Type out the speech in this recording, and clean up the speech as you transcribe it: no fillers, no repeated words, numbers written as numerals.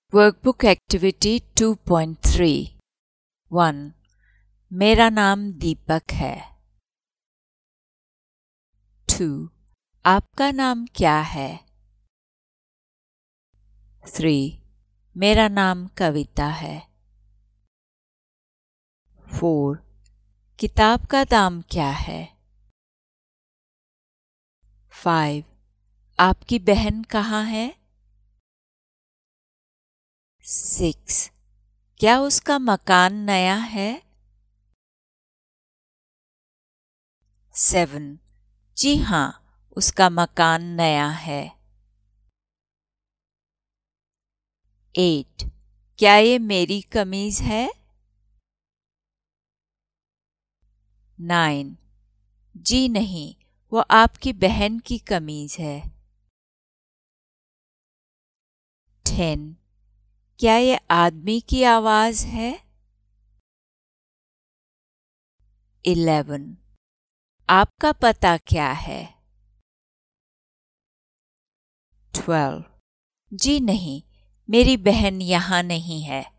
Workbook activity 2.3 1. मेरा नाम दीपक है। 2. आपका नाम क्या है? 3. मेरा नाम कविता है। 4. किताब का दाम क्या है? 5. आपकी बहन कहाँ है? 6. क्या उसका मकान नया है? 7. जी हाँ, उसका मकान नया है। 8. क्या ये मेरी कमीज है? 9. जी नहीं, वो आपकी बहन की कमीज है। 10. क्या ये आदमी की आवाज है? 11. आपका पता क्या है? 12. जी नहीं, मेरी बहन यहाँ नहीं है।